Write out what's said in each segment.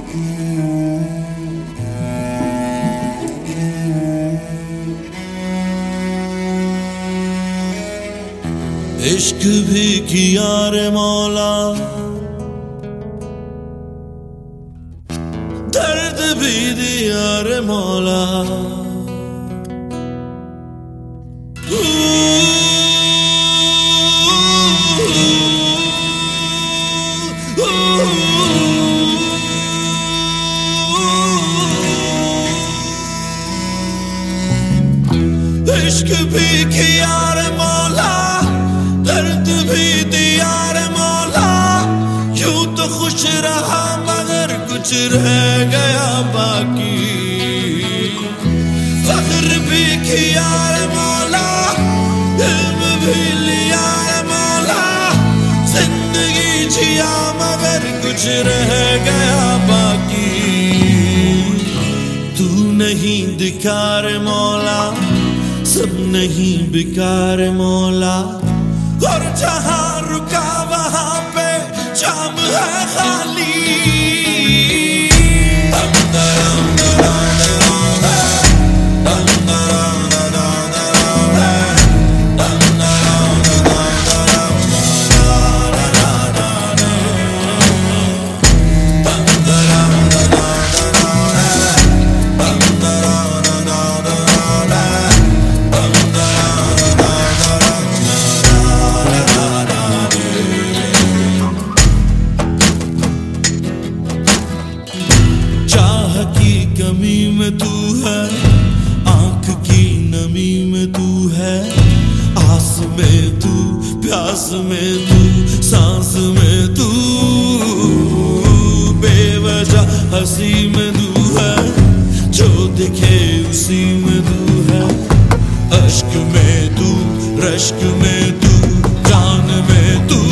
इश्क भी किया रे मौला, दर्द भी दिया रे मौला। इश्क भी किया रे मौला, दर्द भी दिया रे मौला। यूं तो खुश रहा मगर कुछ रह गया बाकी। फख्र भी किया रे मौला, इल्म भी लिया रे मौला। जिंदगी जिया मगर कुछ रह गया बाकी। तू नहीं दिखा रे मौला, सब नहीं बिकार मौला। और जहां रुका वहां पे जाम है खाली। कमी में तू है, आंख की नमी में तू है। आस में तू, प्यास में तू, सांस में तू। बेवजह हंसी में तू है, जो दिखे उसी में तू है। अश्क में तू, रश्क में तू, जान में तू।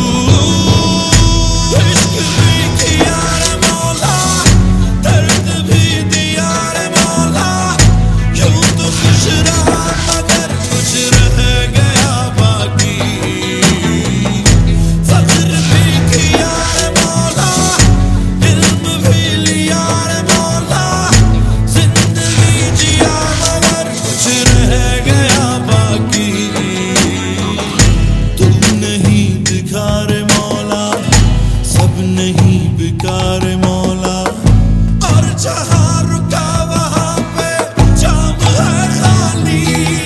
नहीं बिकार मौला, और जहां रुका वहां पे जाम है खाली।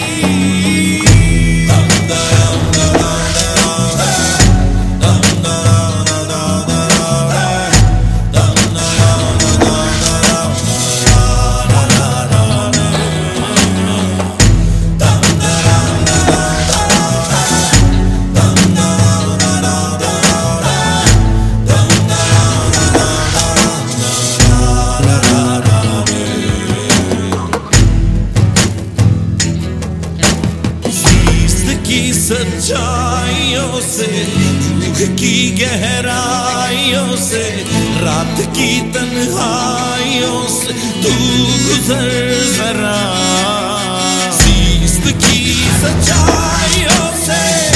सच्चाइयों से, दुख की गहराइयों से, रात की तन्हाइयों से तू गुजर जरा। ज़िंदगी की सच्चाइयों से